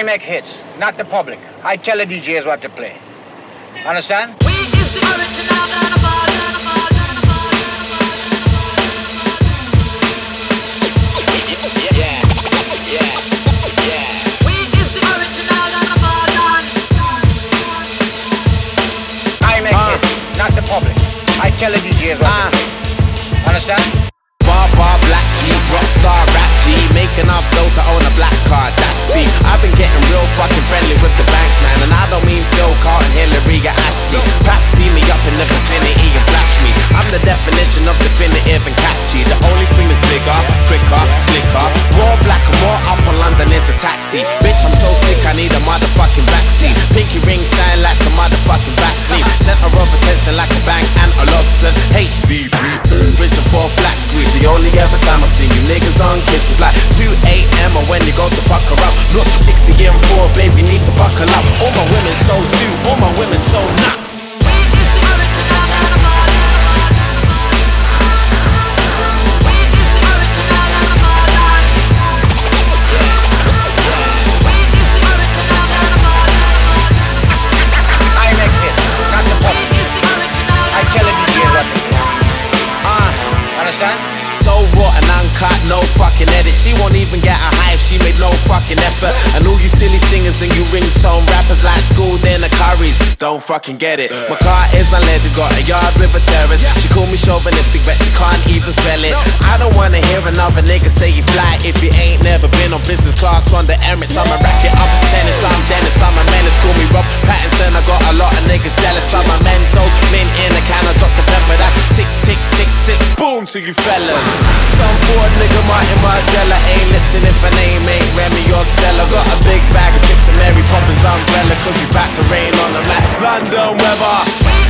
I make hits, not the public. I tell the DJs what to play. Understand? We is the original Dynamite. We is the original Dynamite. I make hits, not the public. I tell the DJs what to play. Understand? Bar, black sheep, rockstar, rap G. Make enough dough to own a black card, that's deep. I've been getting real fucking friendly with the banks, man. And I don't mean Phil Carlton, Hillary, or Ashley. Perhaps see me up in the vicinity and flash me. I'm the definition of definitive and catchy. The only thing that's bigger, quicker, slicker. More black and more up on London is a taxi. Bitch, I'm so sick, I need a motherfucking vaccine. Pinky ring shine like some motherfucking Vaseline. Center of attention like a bang and a Lawson. HDB, vision for a black screen. The only ever time I've seen you niggas on kisses like 2 a.m. or when you go to pucker up. Not 60 and 4, baby, need to buckle up. All my women so zoo, all my women so nuts. I make hits, not the public. I tell the DJs what to play. Understand? So raw and uncut, no fucking edit. She won't even get a high if she made no fucking effort. And all you silly singers and you ringtone rappers like school dinner curries don't fucking get it. My car is unleaded, got a yard with a terrace. She call me chauvinistic, but she can't even spell it. I don't wanna hear another nigga say you fly if you ain't never been on business class on the Emirates. I'm a racket, I'm tennis, I'm Dennis, I'm a menace. Call me Rob Pattinson, I got a lot of niggas jealous. I'm a mental, mint in a can of Dr. Pepper. That's tick, tick, tick, tick, boom to you fellas. Some poor nigga Martin Margiela ain't lipsin' if her name ain't Remy or Stella. Got a big bag of tricks and Mary Poppins umbrella, cause you back to rain on them like London weather.